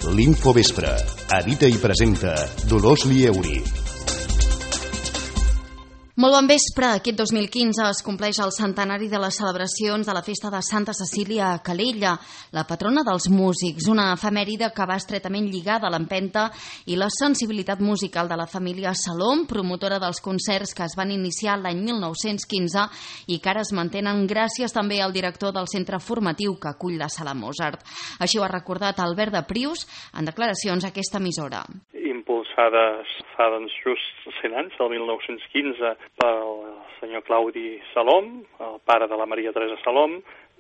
L'Infovespre. Edita i presenta Dolors Lieuri. Molt bon vespre. Aquest 2015 es compleix el centenari de les celebracions de la festa de Santa Cecília a Calella, la patrona dels músics, una efemèride que va estretament lligada a l'empenta i la sensibilitat musical de la família Salom, promotora dels concerts que es van iniciar l'any 1915 i que ara es mantenen gràcies també al director del centre formatiu que acull la Sala Mozart. Així ho ha recordat Albert de Prius en declaracions a aquesta emissora. Impulsades fa just 100 anys, el 1915, pel senyor Claudi Salom, el pare de la Maria Teresa Salom,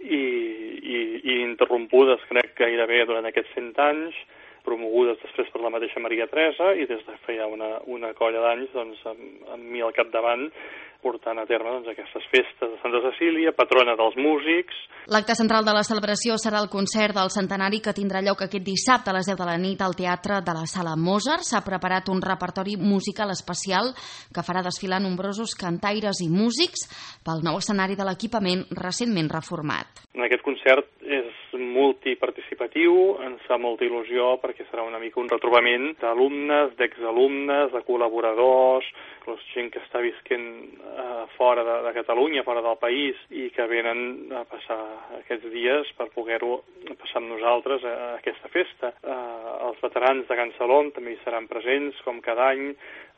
i interrompudes, crec, gairebé durant aquests 100 anys, promogudes després per la mateixa Maria Teresa, i des de feia una colla d'anys, amb mi al capdavant, portant a terme aquestes festes de Santa Cecília, patrona dels músics. L'acte central de la celebració serà el concert del centenari que tindrà lloc aquest dissabte a les 10 de la nit al Teatre de la Sala Mozart. S'ha preparat un repertori musical especial que farà desfilar nombrosos cantaires i músics pel nou escenari de l'equipament recentment reformat. Aquest concert és multiparticipatiu, ens fa molta il·lusió perquè serà una mica un retrobament d'alumnes, d'exalumnes, de col·laboradors, gent que està visquent fora de Catalunya, fora del país, i que venen a passar aquests dies per poder-ho passar amb nosaltres a aquesta festa. Els veterans de Can Salom també hi seran presents, com cada any,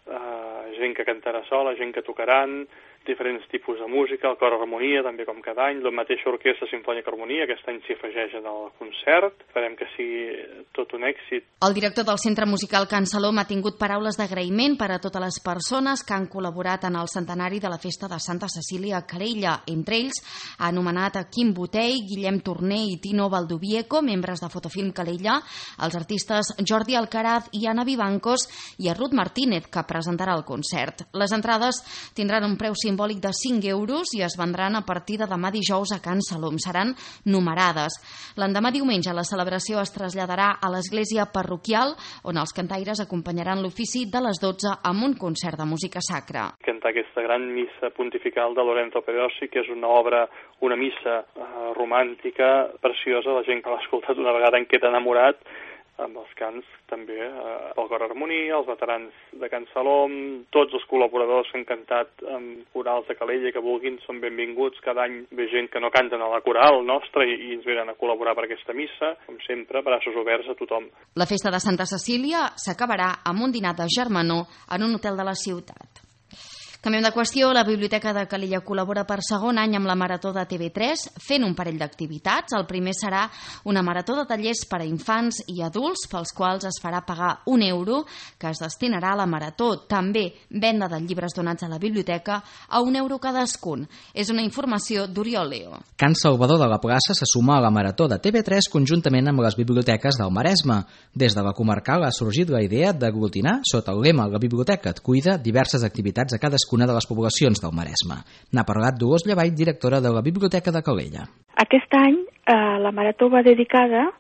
gent que cantarà sola, gent que tocaran, diferents tipus de música, el cor harmonia, també com cada any, la mateixa orquestra simfònica harmonia, aquest any s'hi afegeix en el concert, esperem que sigui tot un èxit. El director del Centre Musical Can Salom ha tingut paraules d'agraïment per a totes les persones que han col·laborat en el centenari de la festa de Santa Cecília a Calella. Entre ells ha anomenat a Quim Botey, Guillem Torner i Tino Valdovieco, membres de Fotofilm Calella, els artistes Jordi Alcaraz i Ana Vivancos i a Ruth Martínez, que presentarà el concert. Les entrades tindran un preu simbòlic de 5 euros i es vendran a partir de demà dijous a Can Salom. Seran numerades. L'endemà diumenge la celebració es traslladarà a l'església parroquial, on els cantaires acompanyaran l'ofici de les 12 amb un concert de música sacra. Cantar aquesta gran missa pontifical de Lorenzo Pedrosi, que és una obra, una missa romàntica, preciosa. La gent que l'ha escoltat una vegada en queda enamorat, amb els cants també, el cor harmonia, els veterans de Can Salom, tots els col·laboradors que han cantat amb corals de Calella que vulguin són benvinguts. Cada any ve gent que no canten a la coral nostra i ens venen a col·laborar per aquesta missa. Com sempre, braços oberts a tothom. La festa de Santa Cecília s'acabarà amb un dinar de germanor en un hotel de la ciutat. Canviem de qüestió. La Biblioteca de Calella col·labora per segon any amb la Marató de TV3 fent un parell d'activitats. El primer serà una marató de tallers per a infants i adults pels quals es farà pagar €1 que es destinarà a la marató. També venda de llibres donats a la biblioteca a €1 cadascun. És una informació d'Oriol Leo. Can Salvador de la Plaça se suma a la Marató de TV3 conjuntament amb les biblioteques del Maresme. Des de la comarcal ha sorgit la idea d'aglutinar, sota el lema "La biblioteca et cuida", diverses activitats a cadascuna de les poblacions del Maresme. N'ha parlat Dolors Llavall, directora de la Biblioteca de Calella. Aquest any la Marató va dedicada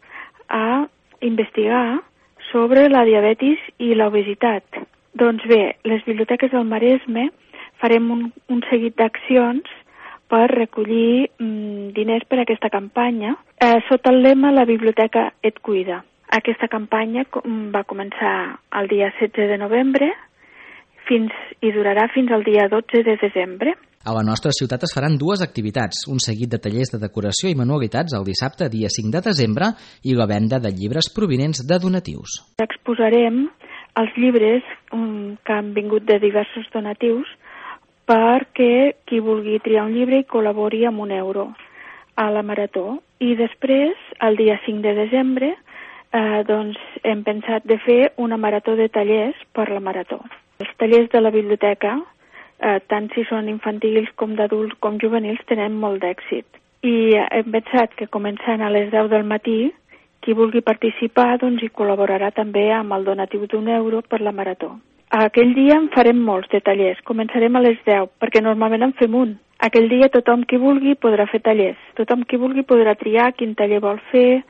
a investigar sobre la diabetis i l'obesitat. Doncs bé, les biblioteques del Maresme farem un seguit d'accions per recollir diners per a aquesta campanya sota el lema "La biblioteca et cuida". Aquesta campanya va començar el dia 16 de novembre i durarà fins al dia 12 de desembre. A la nostra ciutat es faran dues activitats, un seguit de tallers de decoració i manualitats el dissabte, dia 5 de desembre, i la venda de llibres provinents de donatius. Exposarem els llibres que han vingut de diversos donatius perquè qui vulgui triar un llibre hi col·labori amb €1 a la Marató. I després, el dia 5 de desembre, hem pensat de fer una marató de tallers per la Marató. Els tallers de la biblioteca, tant si són infantils com d'adults com juvenils, tenen molt d'èxit. I hem pensat que començant a les 10 del matí, qui vulgui participar hi col·laborarà també amb el donatiu d'1 per la Marató. Aquell dia en farem molts de tallers. Començarem a les 10, perquè normalment en fem un. Aquell dia tothom qui vulgui podrà fer tallers. Tothom qui vulgui podrà triar quin taller vol fer,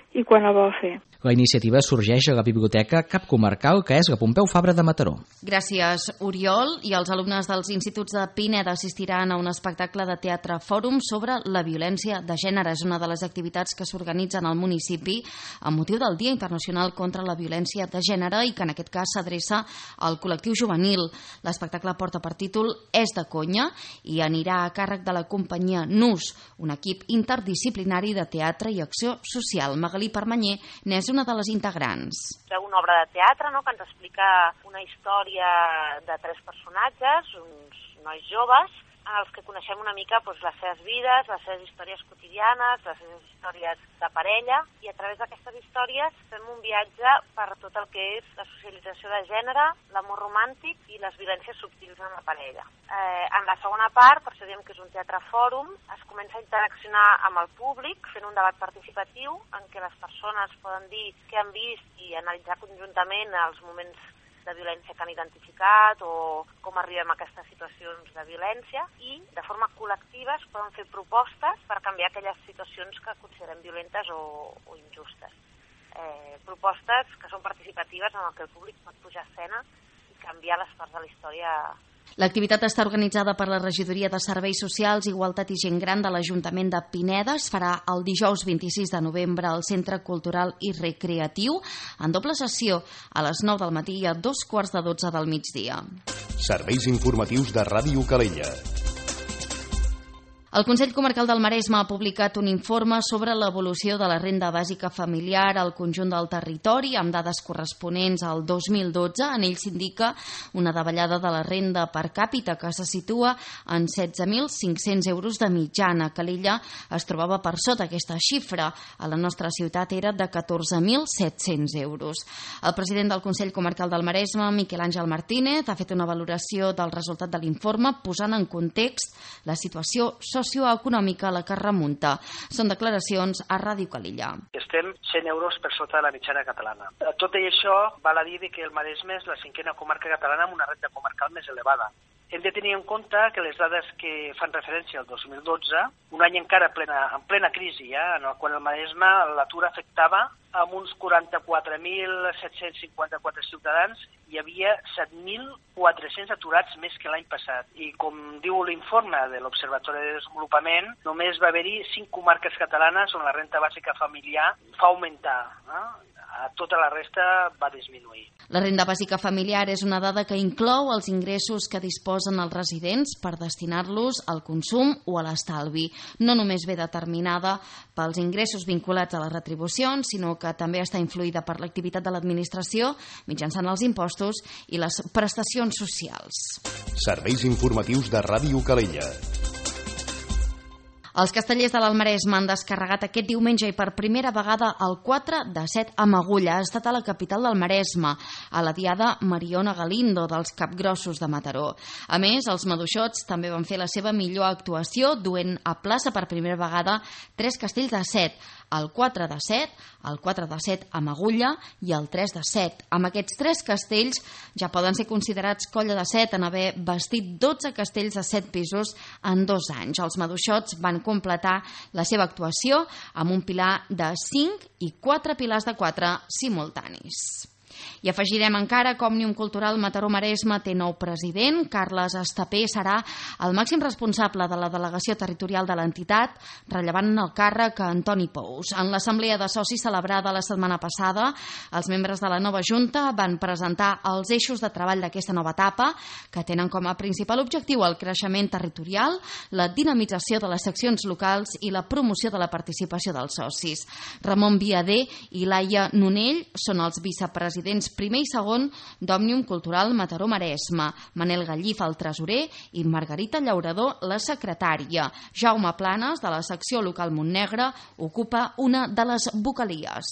i quan el vol fer. La iniciativa sorgeix a la Biblioteca Cap Comarcal, que és la Pompeu Fabra de Mataró. Gràcies, Oriol. I els alumnes dels instituts de Pineda assistiran a un espectacle de teatre fòrum sobre la violència de gènere. És una de les activitats que s'organitzen al municipi amb motiu del Dia Internacional contra la Violència de Gènere i que en aquest cas s'adreça al col·lectiu juvenil. L'espectacle porta per títol És de conya i anirà a càrrec de la companyia NUS, un equip interdisciplinari de teatre i acció social. Magalí Permanyer n'és una de les integrants. Una obra de teatre, no?, que ens explica una història de 3 personatges, uns nois joves, els que coneixem una mica les seves vides, les seves històries quotidianes, les seves històries de parella, i a través d'aquestes històries fem un viatge per tot el que és la socialització de gènere, l'amor romàntic i les violències subtils en la parella. En la segona part, per això diem que és un teatre fòrum, es comença a interaccionar amb el públic fent un debat participatiu en què les persones poden dir què han vist i analitzar conjuntament els moments de violència que han identificat o com arribem a aquestes situacions de violència, i de forma col·lectiva es poden fer propostes per canviar aquelles situacions que considerem violentes o injustes. Propostes que són participatives en què el públic pot pujar a escena i canviar les parts de la història. L'activitat està organitzada per la Regidoria de Serveis Socials, Igualtat i Gent Gran de l'Ajuntament de Pineda. Es farà el dijous 26 de novembre al Centre Cultural i Recreatiu, en doble sessió a les 9 del matí i a 2:15 del migdia. Serveis informatius de Ràdio Calella. El Consell Comarcal del Maresme ha publicat un informe sobre l'evolució de la renda bàsica familiar al conjunt del territori, amb dades corresponents al 2012. En ell s'indica una davallada de la renda per càpita que se situa en 16.500 euros de mitjana. A Calella es trobava per sota aquesta xifra. A la nostra ciutat era de 14.700 euros. El president del Consell Comarcal del Maresme, Miquel Àngel Martínez, ha fet una valoració del resultat de l'informe posant en context la situació socioeconòmica a la que remunta. Són declaracions a Ràdio Calella. Estem 100 euros per sota de la mitjana catalana. Tot i això, val a dir que el Maresme és la 5a comarca catalana amb una renda comarcal més elevada. Hem de tenir en compte que les dades que fan referència al 2012, un any encara en plena crisi, en el qual el Maresme l'atur afectava amb uns 44.754 ciutadans, hi havia 7.400 aturats més que l'any passat. I com diu l'informe de l'Observatori de Desenvolupament, només va haver-hi 5 comarques catalanes on la renda bàsica familiar fa augmentar. A tota la resta va disminuir. La renda bàsica familiar és una dada que inclou els ingressos que disposen els residents per destinar-los al consum o a l'estalvi. No només ve determinada pels ingressos vinculats a les retribucions, sinó que també està influïda per l'activitat de l'administració mitjançant els impostos i les prestacions socials. Serveis informatius de Ràdio Calella. Els castellers de l'Almaresme han descarregat aquest diumenge i per primera vegada el 4 de 7 amb agulla. Ha estat a la capital del Maresme, a la diada Mariona Galindo dels Capgrossos de Mataró. A més, els maduixots també van fer la seva millor actuació duent a plaça per primera vegada 3 castells de 7, el 4 de 7, el 4 de 7 amb agulla i el 3 de 7. Amb aquests 3 castells ja poden ser considerats colla de 7 en haver vestit 12 castells de 7 pisos en 2 anys. Els maduixots van completar la seva actuació amb un pilar de 5 i 4 pilars de 4 simultanis. I afegirem encara que Òmnium Cultural Mataró-Maresme té nou president. Carles Estapé serà el màxim responsable de la delegació territorial de l'entitat, rellevant en el càrrec a Antoni Pous. En l'assemblea de socis celebrada la setmana passada, els membres de la nova Junta van presentar els eixos de treball d'aquesta nova etapa, que tenen com a principal objectiu el creixement territorial, la dinamització de les seccions locals i la promoció de la participació dels socis. Ramon Viader i Laia Nonell són els vicepresidents primer i segon d'Òmnium Cultural Mataró-Maresme, Manel Gallif el tresorer i Margarita Llaurador la secretària. Jaume Planes, de la secció local Montnegre, ocupa una de les vocalies.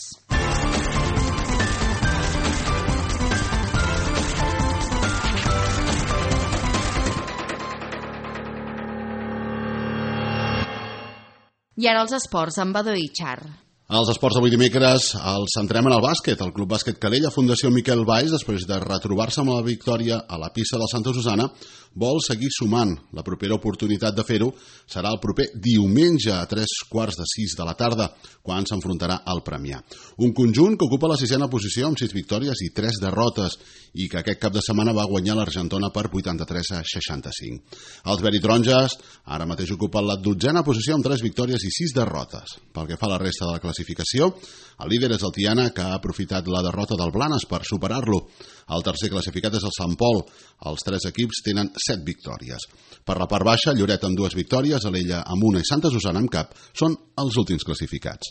I ara els esports amb Badó Itxar. Els esports d'avui dimecres els centrem en el bàsquet. El Club Bàsquet Calella, Fundació Miquel Valls, després de retrobar-se amb la victòria a la pista del Santa Susana, vol seguir sumant. La propera oportunitat de fer-ho serà el proper diumenge a 3:45 de la tarda, quan s'enfrontarà al Premià. Un conjunt que ocupa la 6ª posició amb 6 victòries i 3 derrotes i que aquest cap de setmana va guanyar l'Argentona per 83-65. Els veritaronges ara mateix ocupen la 12ª posició amb 3 victòries i 6 derrotes. Pel que fa a la resta de la classificació, el líder és el Tiana, que ha aprofitat la derrota del Blanes per superar-lo. El tercer classificat és el Sant Pol. Els 3 equips tenen 7 victòries. Per la part baixa, Lloret amb 2 victòries, Alella amb 1 i Santa Susana amb cap són els últims classificats.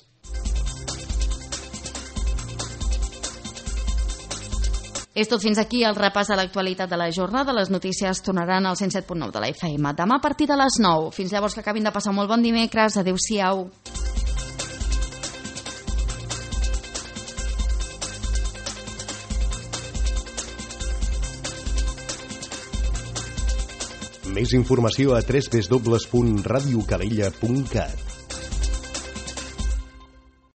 És tot fins aquí el repàs de l'actualitat de la jornada. Les notícies tornaran al 107.9 de la FM demà a partir de les 9. Fins llavors, que acabin de passar molt bon dimecres. Adéu-siau. Més informació a www.radiocalella.cat.